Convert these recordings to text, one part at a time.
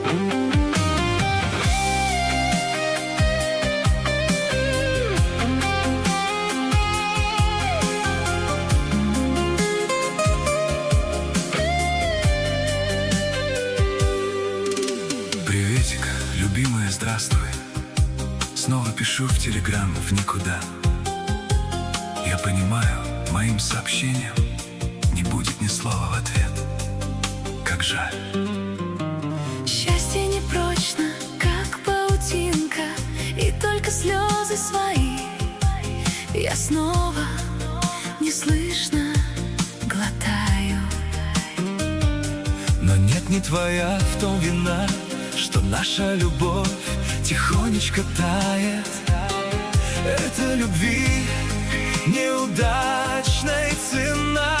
Приветик, любимая, здравствуй. Снова пишу в телеграм в никуда. Я понимаю, моим сообщениям не будет ни слова в ответ. Как жаль. Счастье непрочно, как паутинка, и только слезы свои я снова неслышно глотаю. Но нет, не твоя в том вина, что наша любовь тихонечко тает. Это любви неудачная цена.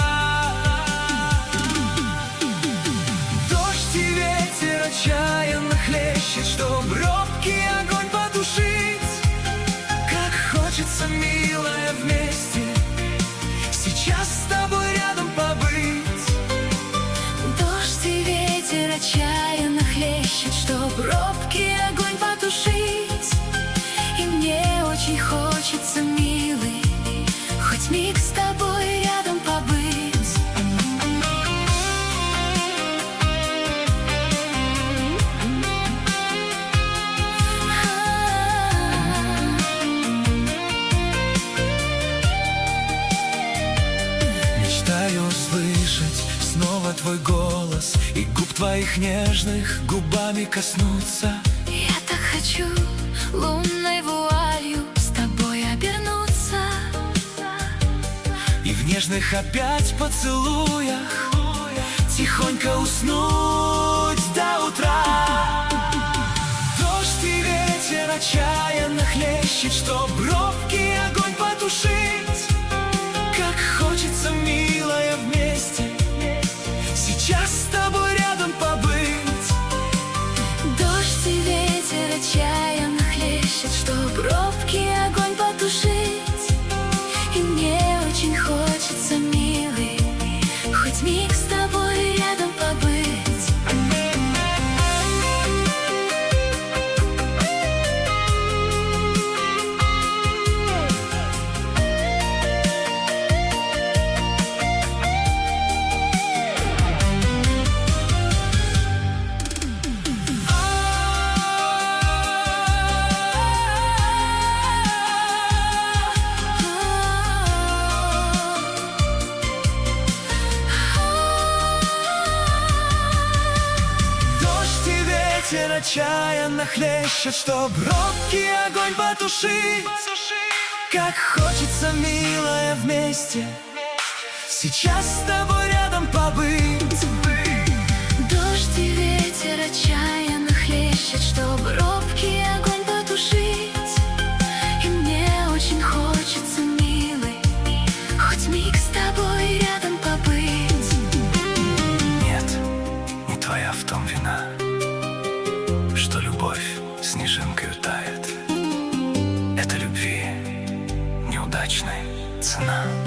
Дождь и ветер отчаянно хлещет, чтоб робкий огонь потушить. Как хочется, милая, вместе сейчас с тобой рядом побыть. Дождь и ветер отчаянно хлещет, чтоб робкий огонь потушить. И мне очень хочется, милый, хоть миг с тобой рядом побыть. Мечтаю услышать снова твой голос и губ твоих нежных губами коснуться. Я так хочу лунной вуалью с тобой обернуться, и в нежных опять поцелуях тихонько уснуть до утра. Дождь и ветер отчаянно хлещет, чтоб робкий огонь потушить. Как хочется, милая, вместе сейчас с тобой рядом побыть. Дождь и ветер отчаянно хлещет, чтоб робкий огонь потушить. И мне очень хочется, милый, хоть миг с тобой рядом побыть. Ветер отчаянно хлещет, чтоб робкий огонь потушить. Как хочется, милая, вместе сейчас с тобой рядом побыть. Дождь и ветер отчаянно хлещет, чтоб робкий огонь потушить. И мне очень хочется, милый, хоть миг с тобой рядом побыть. Нет, не твоя в том вина, что любовь снежинкой тает. Это любви неудачная цена.